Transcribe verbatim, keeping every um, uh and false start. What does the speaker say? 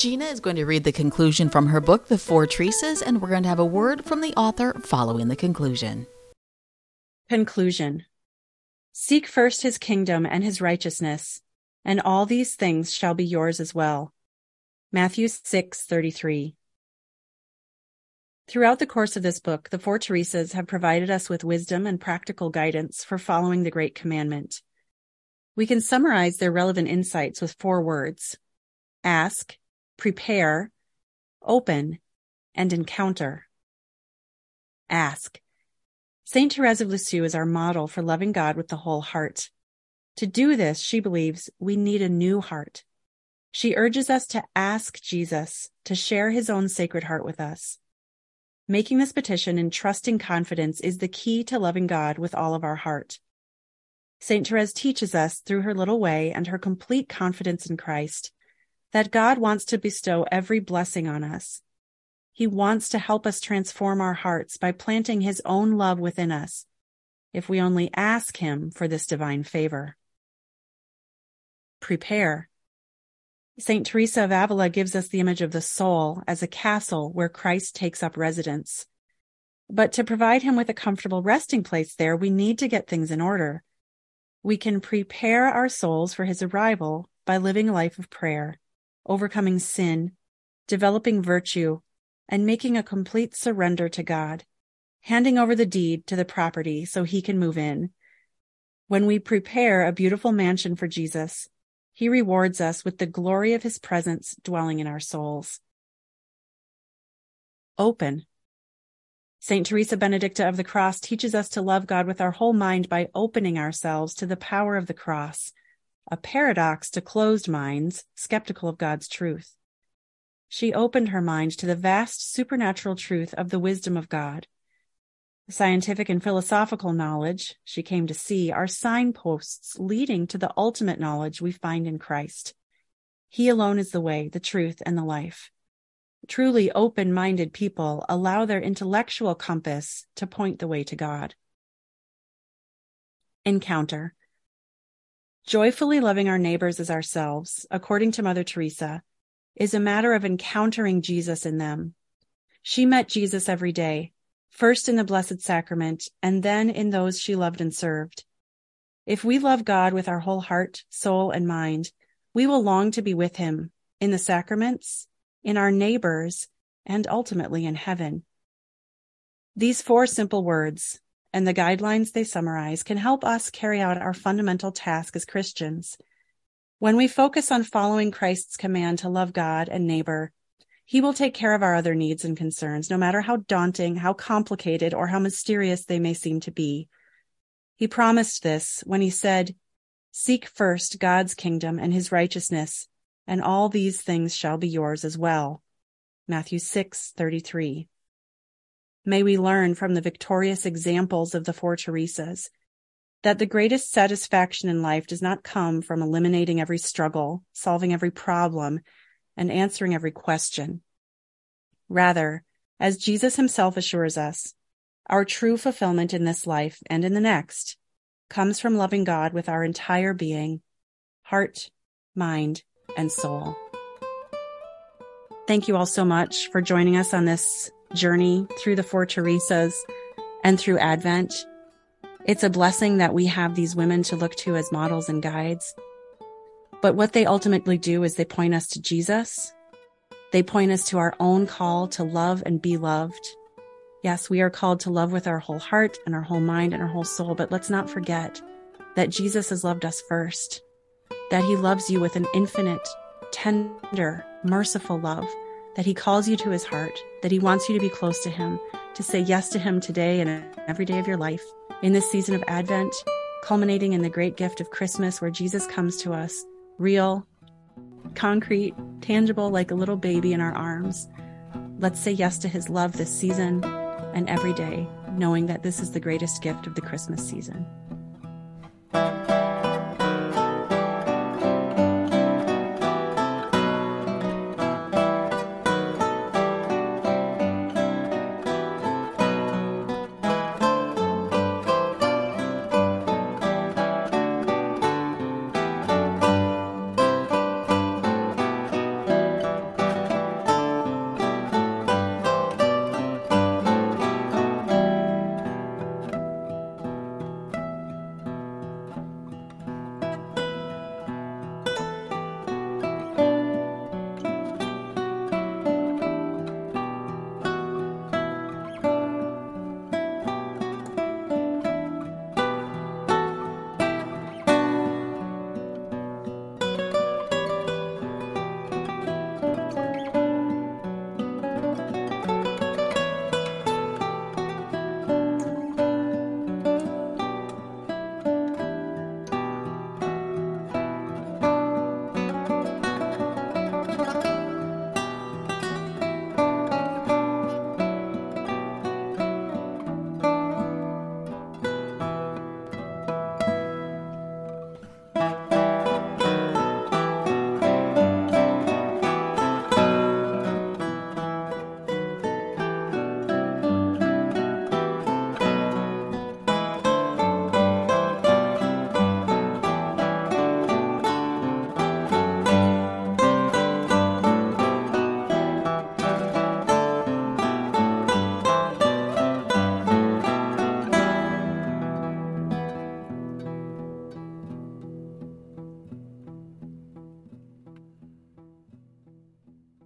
Gina is going to read the conclusion from her book, The Four Teresas, and we're going to have a word from the author following the conclusion. Conclusion. Seek first his kingdom and his righteousness, and all these things shall be yours as well. Matthew six thirty-three. Throughout the course of this book, the Four Teresas have provided us with wisdom and practical guidance for following the Great Commandment. We can summarize their relevant insights with four words: ask, prepare, open, and encounter. Ask. Saint Therese of Lisieux is our model for loving God with the whole heart. To do this, she believes, we need a new heart. She urges us to ask Jesus to share his own sacred heart with us. Making this petition in trusting confidence is the key to loving God with all of our heart. Saint Therese teaches us through her little way and her complete confidence in Christ that God wants to bestow every blessing on us. He wants to help us transform our hearts by planting his own love within us, if we only ask him for this divine favor. Prepare. Saint Teresa of Avila gives us the image of the soul as a castle where Christ takes up residence. But to provide him with a comfortable resting place there, we need to get things in order. We can prepare our souls for his arrival by living a life of prayer, overcoming sin, developing virtue, and making a complete surrender to God, handing over the deed to the property so he can move in. When we prepare a beautiful mansion for Jesus, he rewards us with the glory of his presence dwelling in our souls. Open. Saint Teresa Benedicta of the Cross teaches us to love God with our whole mind by opening ourselves to the power of the cross, a paradox to closed minds skeptical of God's truth. She opened her mind to the vast supernatural truth of the wisdom of God. Scientific and philosophical knowledge, she came to see, are signposts leading to the ultimate knowledge we find in Christ. He alone is the way, the truth, and the life. Truly open-minded people allow their intellectual compass to point the way to God. Encounter. Joyfully loving our neighbors as ourselves, according to Mother Teresa, is a matter of encountering Jesus in them. She met Jesus every day, first in the Blessed Sacrament, and then in those she loved and served. If we love God with our whole heart, soul, and mind, we will long to be with him in the sacraments, in our neighbors, and ultimately in heaven. These four simple words, and the guidelines they summarize, can help us carry out our fundamental task as Christians. When we focus on following Christ's command to love God and neighbor, he will take care of our other needs and concerns, no matter how daunting, how complicated, or how mysterious they may seem to be. He promised this when he said, "Seek first God's kingdom and his righteousness, and all these things shall be yours as well." Matthew six thirty-three. May we learn from the victorious examples of the Four Teresas that the greatest satisfaction in life does not come from eliminating every struggle, solving every problem, and answering every question. Rather, as Jesus himself assures us, our true fulfillment in this life and in the next comes from loving God with our entire being, heart, mind, and soul. Thank you all so much for joining us on this journey through the Four Teresas and through Advent. It's a blessing that we have these women to look to as models and guides. But what they ultimately do is they point us to Jesus. They point us to our own call to love and be loved. Yes, we are called to love with our whole heart and our whole mind and our whole soul, but let's not forget that Jesus has loved us first, that he loves you with an infinite, tender, merciful love, that he calls you to his heart, that he wants you to be close to him, to say yes to him today and every day of your life. In this season of Advent, culminating in the great gift of Christmas, where Jesus comes to us, real, concrete, tangible, like a little baby in our arms. Let's say yes to his love this season and every day, knowing that this is the greatest gift of the Christmas season.